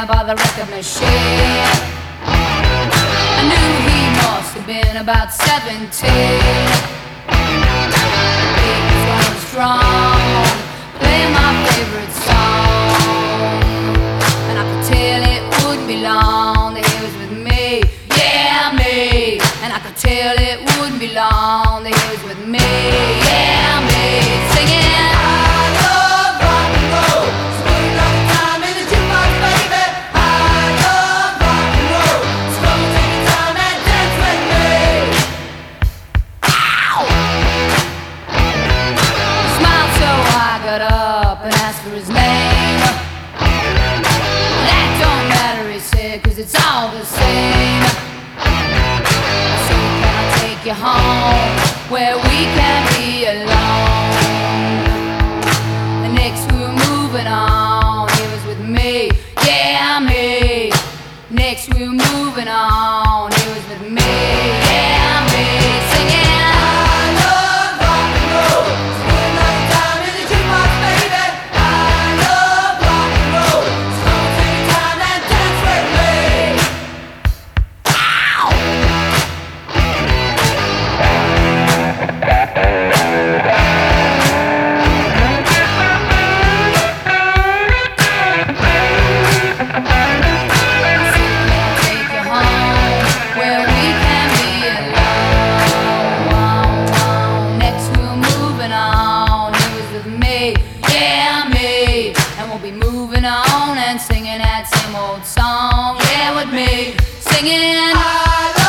there by the record machine. I knew he must have been about 17. He was going strong, playing my favorite song, and I could tell it wouldn't be long that he was with me, yeah, me. And I could tell it wouldn't be long that he was with me, yeah, me. Singing, I love rock and roll, swing like time in the jukebox, baby. I love rock and roll, so take your time and dance with me. Ow! He smiled, so I got up and asked for his name. That don't matter, he said, 'cause it's all the same. I said, can I take you home where we can be alone? And next we were moving on, he was with me, yeah, me. Next we were moving on, he was with me, yeah, me. Singing, I love rock and roll, swing like time in the jukebox, baby. I love rock and roll, so take your time and dance with me. Ow! Take you home where we can be alone. Next we were moving on, he was with me, yeah, me. And we'll be moving on and singing that same old song, yeah, with me. Singing, I